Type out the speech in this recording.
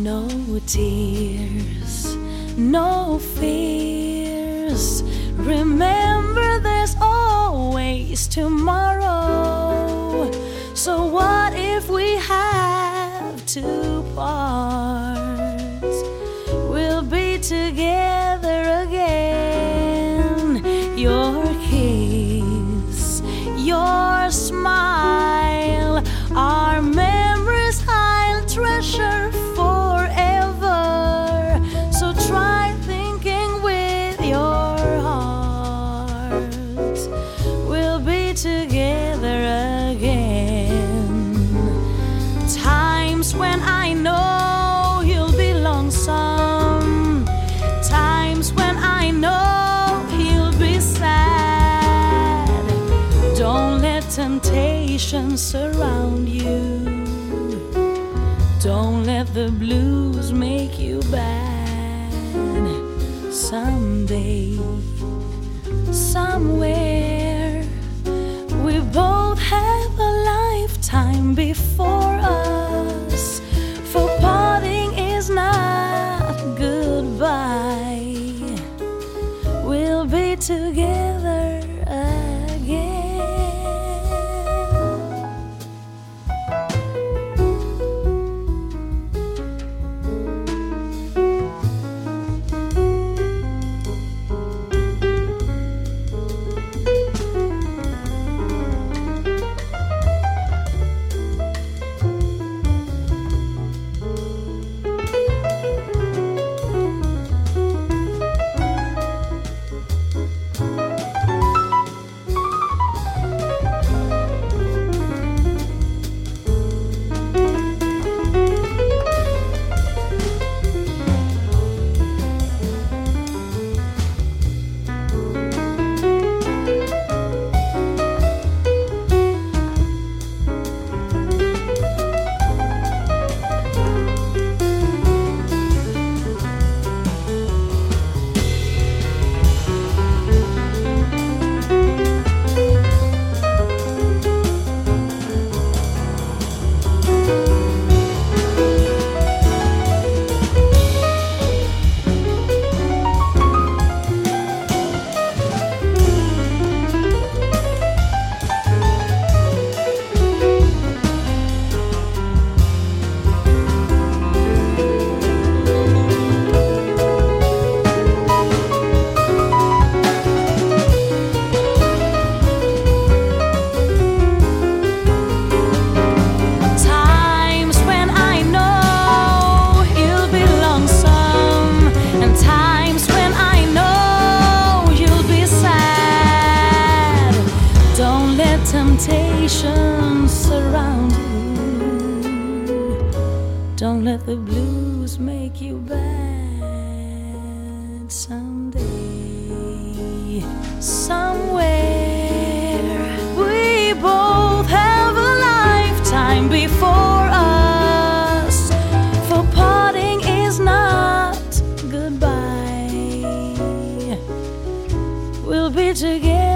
No tears, no fears. Remember, there's always tomorrow. So what if we have to part? We'll be together again. Your kiss, your smile, our memories I'll treasure forever. So try thinking with your heart. We'll be together again. Times when I know you'll be lonesome, times when I know you'll be sad. Don't let temptation surround you. Don't let the blues make you bad. Someday, somewhere, we both have a lifetime before us. For parting is not goodbye. We'll be together again. Temptations surround you. Don't let the blues make you bad. Someday, somewhere, we both have a lifetime before us. For parting is not goodbye. We'll be together